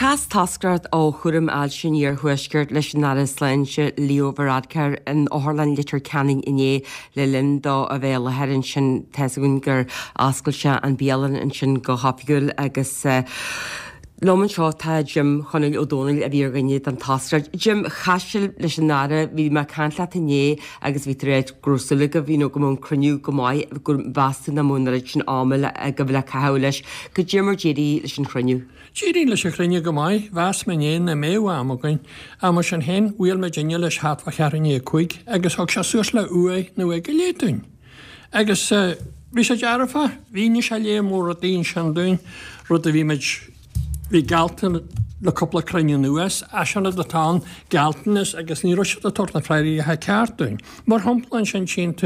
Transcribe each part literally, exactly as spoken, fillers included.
Chas tasgart ó churim al sin ar huisgurt leis an aras leintse Leo Varadkar an Orlan litter canning iné le Linda a bhéile herin sin teún gur ascailse an bíalan an sin go hapigul agus Loman seo tá Jim chonil O'Donnell a bhí gine an tasgart. Jim chaisiil leis an nára bhí me canla iné agus bhí réid grúsúlaga bhí nó go mún cruniú go maiid gur basta na múna sin ámala a go bhfuil ceá leis go Jimmar Jerry leis an cruniú. Jerry leis a cruniú go maiid bheas me néon na méhá amagain a mar sin hen bhfuil me dinne leis hatfa chearné chuig agus thug se suas le ua nó ag go léún. Agus bhí sé dearafa bhíine se lé mór a daon sean dún rud a bhí meid Bhí galtan le coppla cruniú nuas, a sena datá galtanas agus ní roisi a torna freirí a ceartún. Mar homplan sin síntu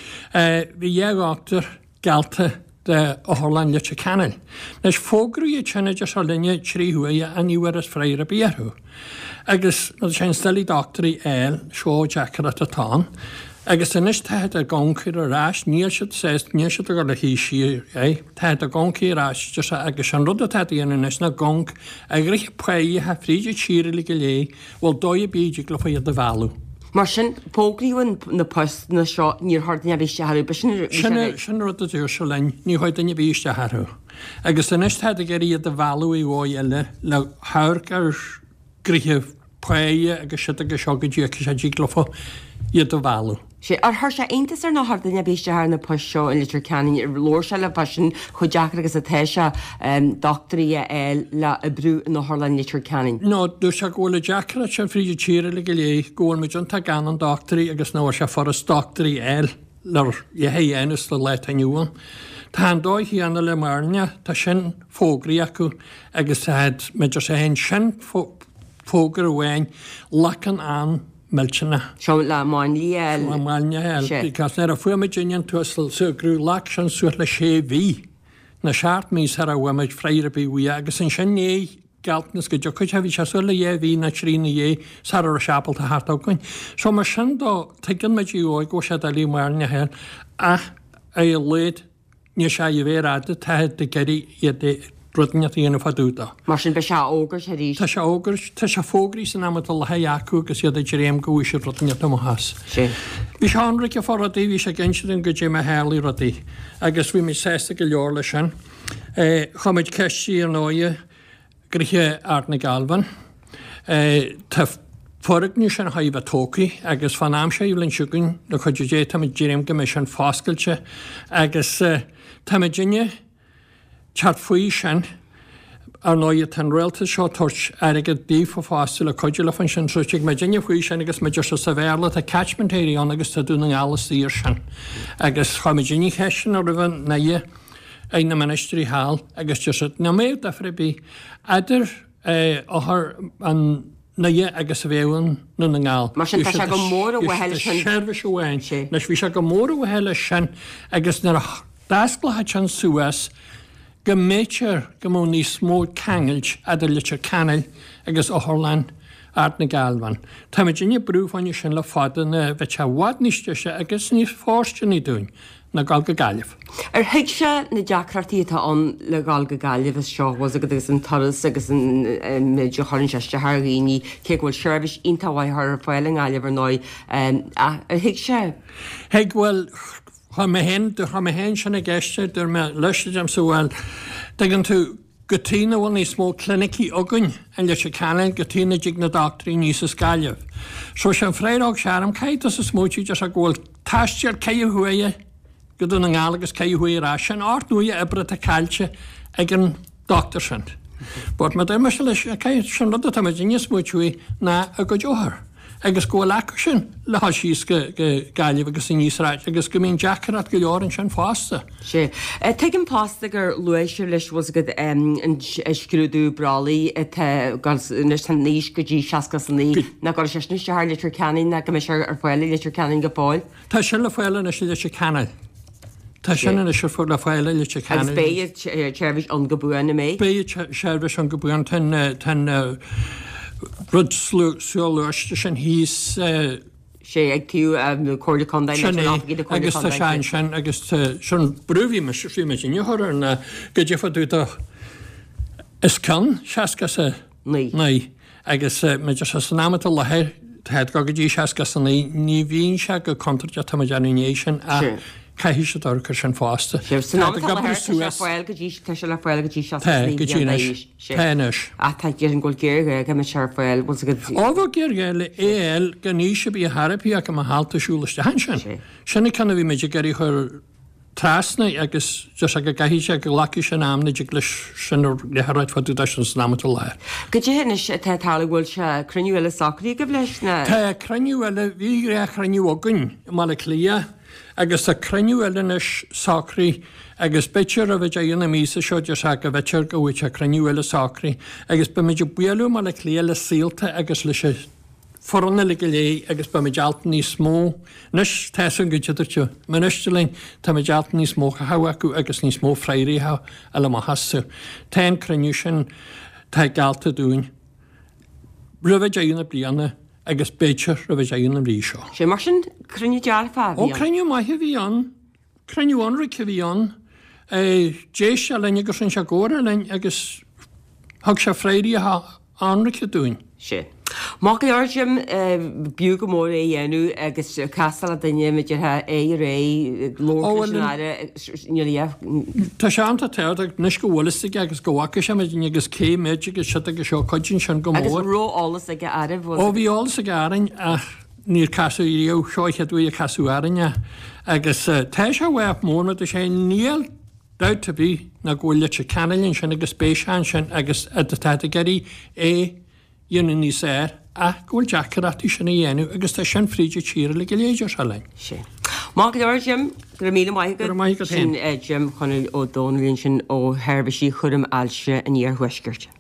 bhí dhéagachtar galta de Orlan litter canal. Nes fógraí tena de se linne tríhuaia a níhar freir a bíarthú. Agus na sin stelí doctorí eil seo Jackar at a tá. Agus inis teid a gáncir a ráis, níl siad séist, níl siad a go le hí siar, é, teid a gáncir ráis, agus an rud a teid a inis na gánc, a grich puí ha fríide tíir le go lé, bhil dói a bíide go fáiad a bhálú. Mar sin pógríúin na post na seo níor hardna a bhíiste harú, sin sin rud a dúir se lein, ní háid a bhíiste harú. Agus inis teid a geíad a bhálú i bhá eile le thir ar grich puí agus siad agus seo go dtíocha sé díglafa iad a bhálú. sé ar thir sé aontas ar nach hardaine bíiste ar na post seo in litir canning ar lór se le passin chu Jackar agus a teise doctorí eil le a brú na Orlan litter canning. No, dú se ggóla Jackar sin fríide tíire le go lé ggóil me an tá gan an doctorí agus nó se foras doctorí eil lar i héhéanus le leit aniuan. Tá an dóid hí anna le marne tá sin fógraí acu agus head me sé hen sin fógur bhhain lachan an Melchina. Seo le máin líal. Le máin líal. Because nar a fuimiid inan tuasal sa grú lach sin suat le sé bhí. Na seart mís ar a bhfuimiid freir a bhí agus an sin é galtnas go deochuid a bhí se suat le é bhí na trína é sa ar a seapal a hartágain. So mar sin dó tuigean meid íoig go sé a lí marne heil a é léad ní se i bhéráide taid de geirí iad Brudne tíana fadúta. Mar sin be se ógur sé rí. Tá se ógur tá se fógraí san am le heacu agus iad réim go se rutne has. Sí. Bhí seanra a forradí hí sé ginsean go dé a healaí rodí, agus bhí mé sésta go leor lei sin. Choid ceistí ar nóide gruthe Arna Galvan. Tá foragní sin haimh tócaí agus fan am sé bhlann siúgann le chuidir dé tá ddírim go mé sin fáscailte agus tá dinne Chart faoi sin ar nóiad tan réalta seo tuairt aige díomh fásta le coidir le fan sin trúteigh me dinne faoi sin agus me just sa bhéla a catchment éíán agus tá dúna elas ír sin. Agus chuid dinne cheisian a rih na dhé ag na ministrí hall agus just na méad a fribí idir áth an na dhé agus a bhéhann nó na ngáil. Mar sin tá se go mór a bhheile sin. Seirbhís bhhain sé. Nes bhí se go mór a bhheile sin agus nar dasclathe an suas go métear go mó ní smó cangailt a de litir canal agus Orlan Arna Galvan. Tá me dinne brúfhaine sin le fadan bheit se bhhaidníiste se agus níos fáiste ní dún na gáil go gaileh. Ar hiic se na deacrartíí tá an le gáil go gaileh is seo was agus an taras agus an méidir chorann seiste thgaoí cé bhfuil seirbhís ionanta bhaith ar fáiling gaileh ar nói ar hiic se. Heag bhfuil Cha me hen du cha me hen sinna geiste dur me leistem sa bhfuil dagan tú gotína bhfuil ní smó clinicí agann an le se canan gotína dig na doctorí níos a scaileh. So sin fréireach searam caiit a sa smótí de a ghfuil taistear céhuaie go dú na ngálagus céhuaírá sin áit nuaí ibre a caiilte ag an doctor sin. Bud me d me se leis caiit sin rud a me dinne smóitiúí ná a go deothar. Agus go lecha sin le síos go gaiileh agus in níosráid, agus go mín Jackar go leorann sin fásta. sé. Tuigim pásta gur luéisir leis was go an scrúdú bralaí tan níos go dtí seacas ní na go sé nu se litir canin na go me se ar fáile litir canin go fáil. Tá sin le fáile na si se canal. Tá sin na se fu le fáile litir canin. Agus bé seirbhís an go buanna mé? Bé seirbhís an go buan tan Rud slúiste sin híos sé ag tú cóirla condain agus tá sein sin agus sin brúhí me fiú me sin nethir na go defa dúta is can seaca sa Ní agus me san námata lethir head go go dtí se go san ní bhíonn se go contrate tá Generation a caihí sé dorcha sin fásta. Fáil go dtí se le fáil go dtí se Téis. A tá gur an ghil géir go me se fáil go Á gur géile éil go ní se bí Harpaí a go háaltasúlaiste hen sin. Sinna canna bhí méidir geirí chur trasna agus just a go gaihí se go laci sin amna de leis sin leráid fa dú sin námata leir. Go dé tá tála bhfuil se cruniuile sacraí go bleis na? Tá cruniuile bhí ré cruniú agunn má le clia agus tá cruniuile is sacraí agus bitir a bheith dhéanana mísa seo de se go bheitiir go bhfuil se cruniuile sacraí agus be méidir buú má le clia le síalta agus lei sé forna le go lé agus ba mealta ní smó, nus tean go tiidirte, me nustelín tá mealta ní smó a ha acu agus ní smó freirithe a le hasú. Tá cruniú sin tá galta dún. Rubh déanana blianana agus béitir a bheith déanana rí seo. sé mar sin cruniú dear fá. Ó cruniú maithe bhí an, cruniú anra ce bhí an, dé se lenne gur sin se ggóra lein agus thug se freirithe anra ce dún. sé. Má go orjim bú go mór é dhéanú agus castal a daine meidir é ré lóire. Tá seanta teach nus go bhlastig agus gohacha sem agus cé méid agus si agus seo coidjin sin go mór. Róolalas a airh. Ó bhí álas a garin ach níor casú íoh seoicheadú a casú airine agus te se bheh mórna a sé níl data bhí na ggóile se canalinn sin agus spéisián sin agus a te geirí é dhéanaan ní séir a ghfuil deachratí sinna dhéanú agus tá sin fríide tíir le go léidir se lein. sé. Má go leir Jim gur mí maigad sin Jim chuna ó dónalíonn sin ó theirbh sí chum ailse in níor thuisgurt.